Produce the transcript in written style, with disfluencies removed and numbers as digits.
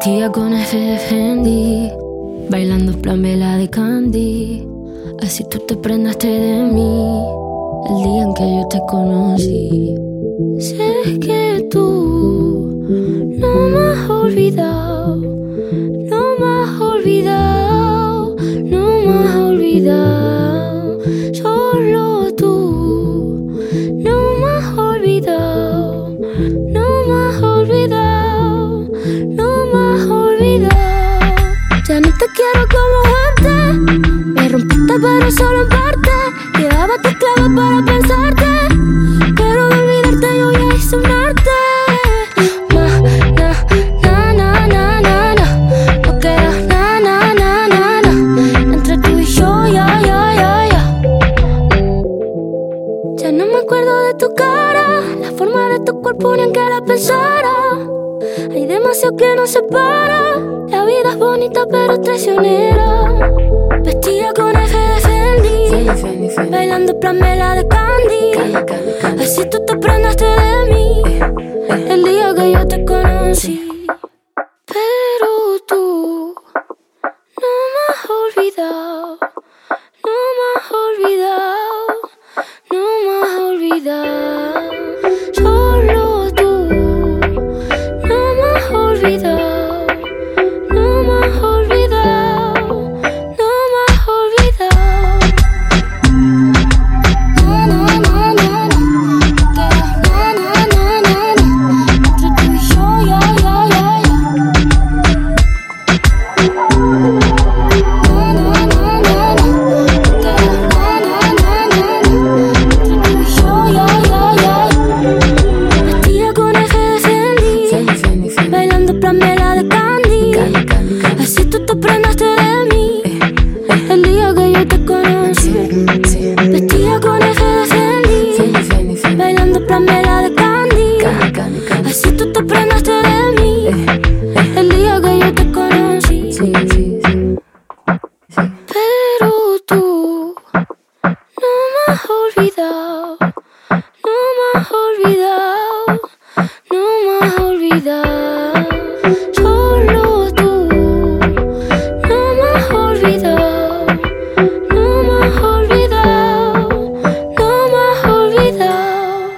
Vestida con F de Fendi, bailando en plan vela de Candy. Así tú te prendaste de mí el día en que yo te conocí. Sé que tú no me has olvidado, no me has olvidado, no me has olvidado. Solo tú no me has olvidado, no me has olvidado, no me has olvidado. Ya no te quiero como antes, me rompiste pero solo en parte. Llevaba tus clavos para pensarte, pero de olvidarte yo ya hice un arte. No queda na. Entre tú y yo, ya. Ya no me acuerdo de tu cara, la forma de tu cuerpo ni en que la pensara. Hay demasiado que nos separa, la vida es bonita pero es traicionera. Vestida con F de Fendi, bailando en plan vela de Candy. Así tú te prendaste de mí el día que yo te conocí. Pero tú no me has olvidado, no me has olvidado, no me has olvidado. Solo tú no me has olvidado, no me has olvidado, no me has olvidado. Entre tú y yo, ya. Vestida con F de Fendi, bailando en plan vela de Candy. Así tú te prendaste de mí el día que yo te conocí. Vestida con F de Fendi, bailando en plan vela de Candy. Así tú te prendaste de mí el día que yo te conocí. Pero tú no me has olvidado, no me has olvidado, no me has olvidado. Solo tú no me has olvidado, no me has olvidado, no me has olvidado.